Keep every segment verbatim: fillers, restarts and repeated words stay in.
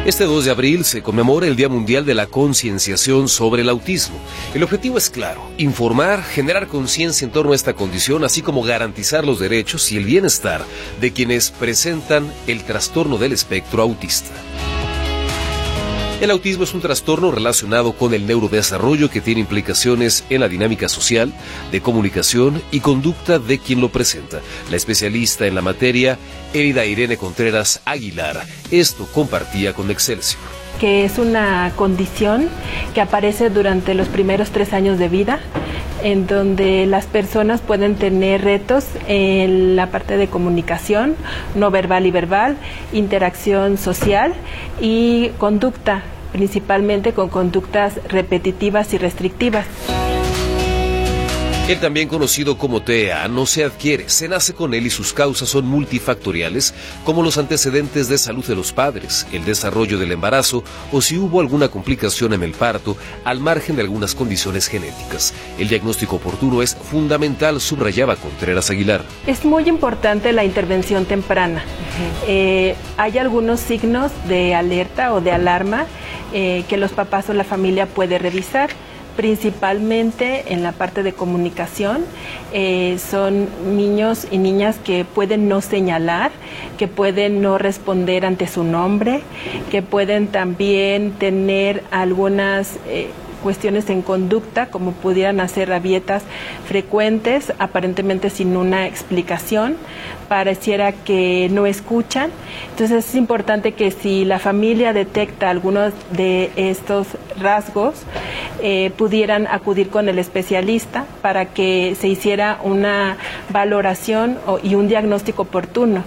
Este dos de abril se conmemora el Día Mundial de la Concienciación sobre el Autismo. El objetivo es claro: informar, generar conciencia en torno a esta condición, así como garantizar los derechos y el bienestar de quienes presentan el trastorno del espectro autista. El autismo es un trastorno relacionado con el neurodesarrollo que tiene implicaciones en la dinámica social, de comunicación y conducta de quien lo presenta. La especialista en la materia, Elida Irene Contreras Aguilar, esto compartía con Excelsior. Que es una condición que aparece durante los primeros tres años de vida, en donde las personas pueden tener retos en la parte de comunicación, no verbal y verbal, interacción social y conducta, principalmente con conductas repetitivas y restrictivas. El también conocido como T E A no se adquiere, se nace con él y sus causas son multifactoriales, como los antecedentes de salud de los padres, el desarrollo del embarazo o si hubo alguna complicación en el parto, al margen de algunas condiciones genéticas. El diagnóstico oportuno es fundamental, subrayaba Contreras Aguilar. Es muy importante la intervención temprana. Uh-huh. eh, hay algunos signos de alerta o de alarma eh, que los papás o la familia puede revisar. Principalmente en la parte de comunicación, eh, son niños y niñas que pueden no señalar, que pueden no responder ante su nombre, que pueden también tener algunas eh, cuestiones en conducta, como pudieran hacer rabietas frecuentes, aparentemente sin una explicación, pareciera que no escuchan. Entonces es importante que si la familia detecta algunos de estos rasgos, eh, pudieran acudir con el especialista para que se hiciera una valoración o, y un diagnóstico oportuno.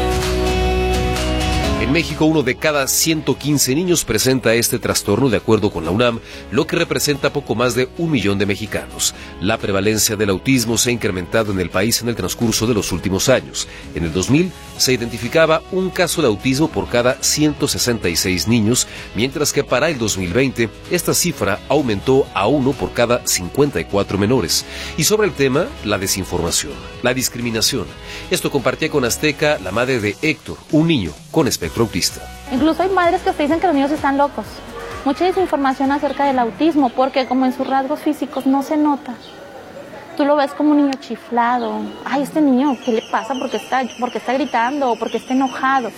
En México, uno de cada ciento quince niños presenta este trastorno, de acuerdo con la UNAM, lo que representa poco más de un millón de mexicanos. La prevalencia del autismo se ha incrementado en el país en el transcurso de los últimos años. En el dos mil se identificaba un caso de autismo por cada ciento sesenta y seis niños, mientras que para el dos mil veinte esta cifra aumentó a uno por cada cincuenta y cuatro menores. Y sobre el tema, la desinformación, la discriminación. Esto compartía con Azteca la madre de Héctor, un niño con espectro autista. Incluso hay madres que te dicen que los niños están locos. Mucha desinformación acerca del autismo, porque como en sus rasgos físicos no se nota. Tú lo ves como un niño chiflado. Ay, este niño, ¿qué le pasa? Porque está, porque está gritando o porque está enojado.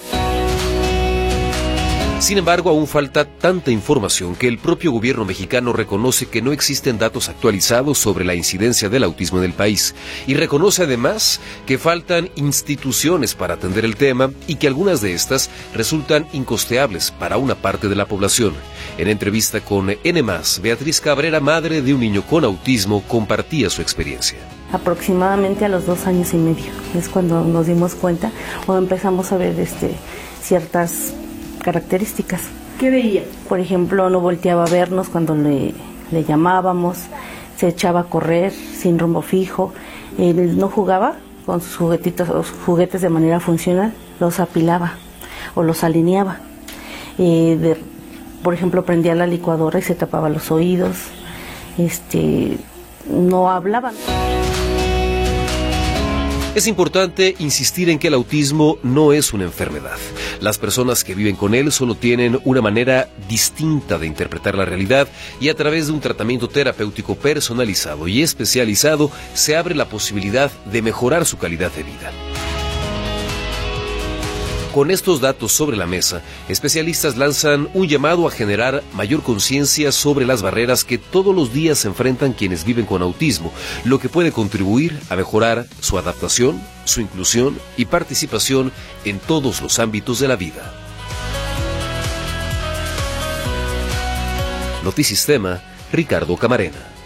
Sin embargo, aún falta tanta información que el propio gobierno mexicano reconoce que no existen datos actualizados sobre la incidencia del autismo en el país y reconoce además que faltan instituciones para atender el tema y que algunas de estas resultan incosteables para una parte de la población. En entrevista con N más, Beatriz Cabrera, madre de un niño con autismo, compartía su experiencia. Aproximadamente a los dos años y medio es cuando nos dimos cuenta o empezamos a ver este, ciertas características. ¿Qué veía? Por ejemplo, no volteaba a vernos cuando le, le llamábamos, se echaba a correr sin rumbo fijo, él no jugaba con sus juguetitos o sus juguetes de manera funcional, los apilaba o los alineaba. Eh, de, por ejemplo, prendía la licuadora y se tapaba los oídos, este, no hablaba. Es importante insistir en que el autismo no es una enfermedad. Las personas que viven con él solo tienen una manera distinta de interpretar la realidad y a través de un tratamiento terapéutico personalizado y especializado se abre la posibilidad de mejorar su calidad de vida. Con estos datos sobre la mesa, especialistas lanzan un llamado a generar mayor conciencia sobre las barreras que todos los días se enfrentan quienes viven con autismo, lo que puede contribuir a mejorar su adaptación, su inclusión y participación en todos los ámbitos de la vida. Notisistema, Ricardo Camarena.